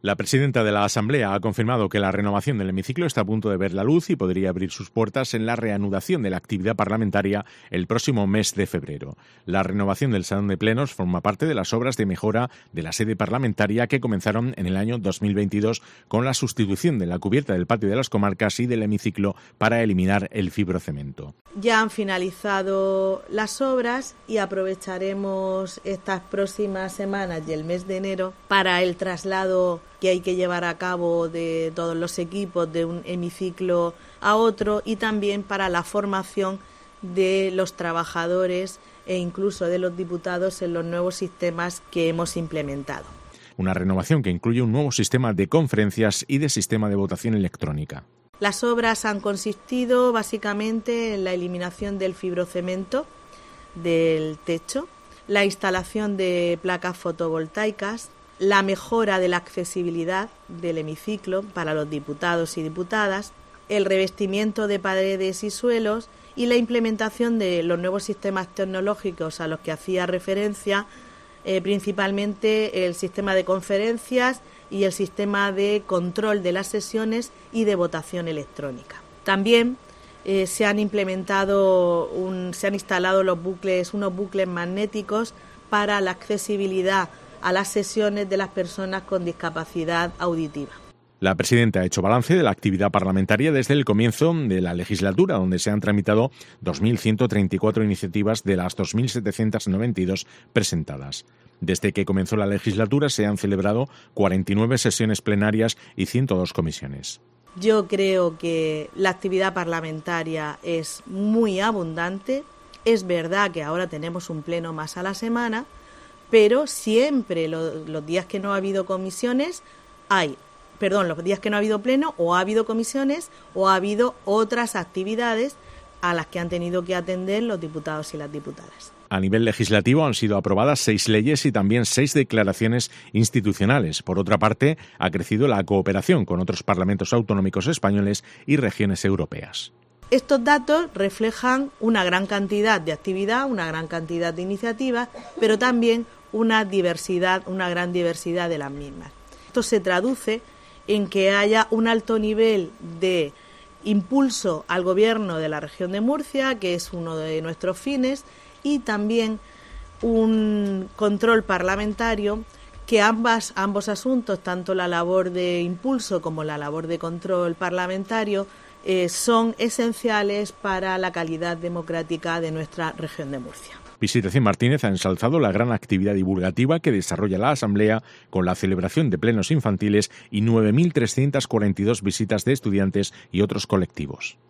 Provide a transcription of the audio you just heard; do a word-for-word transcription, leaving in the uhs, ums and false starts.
La presidenta de la Asamblea ha confirmado que la renovación del hemiciclo está a punto de ver la luz y podría abrir sus puertas en la reanudación de la actividad parlamentaria el próximo mes de febrero. La renovación del Salón de Plenos forma parte de las obras de mejora de la sede parlamentaria que comenzaron en el año dos mil veintidós con la sustitución de la cubierta del patio de las Comarcas y del hemiciclo para eliminar el fibrocemento. Ya han finalizado las obras y aprovecharemos estas próximas semanas y el mes de enero para el traslado que hay que llevar a cabo de todos los equipos de un hemiciclo a otro y también para la formación de los trabajadores e incluso de los diputados en los nuevos sistemas que hemos implementado. Una renovación que incluye un nuevo sistema de conferencias y de sistema de votación electrónica. Las obras han consistido básicamente en la eliminación del fibrocemento del techo, la instalación de placas fotovoltaicas, la mejora de la accesibilidad del hemiciclo para los diputados y diputadas, el revestimiento de paredes y suelos y la implementación de los nuevos sistemas tecnológicos a los que hacía referencia, eh, principalmente el sistema de conferencias y el sistema de control de las sesiones y de votación electrónica. También eh, se han implementado, un, se han instalado los bucles, unos bucles magnéticos para la accesibilidad a las sesiones de las personas con discapacidad auditiva. La presidenta ha hecho balance de la actividad parlamentaria desde el comienzo de la legislatura, donde se han tramitado dos mil ciento treinta y cuatro iniciativas de las dos mil setecientos noventa y dos presentadas. Desde que comenzó la legislatura se han celebrado cuarenta y nueve sesiones plenarias y ciento dos comisiones. Yo creo que la actividad parlamentaria es muy abundante. Es verdad que ahora tenemos un pleno más a la semana, pero siempre lo, los días que no ha habido comisiones hay, perdón, los días que no ha habido pleno o ha habido comisiones o ha habido otras actividades a las que han tenido que atender los diputados y las diputadas. A nivel legislativo han sido aprobadas seis leyes y también seis declaraciones institucionales. Por otra parte, ha crecido la cooperación con otros parlamentos autonómicos españoles y regiones europeas. Estos datos reflejan una gran cantidad de actividad, una gran cantidad de iniciativas, pero también una diversidad, una gran diversidad de las mismas. Esto se traduce en que haya un alto nivel de impulso al gobierno de la región de Murcia, que es uno de nuestros fines, y también un control parlamentario que ambas, ambos asuntos, tanto la labor de impulso como la labor de control parlamentario, eh, son esenciales para la calidad democrática de nuestra región de Murcia. Visitación Martínez ha ensalzado la gran actividad divulgativa que desarrolla la Asamblea con la celebración de plenos infantiles y nueve mil trescientas cuarenta y dos visitas de estudiantes y otros colectivos.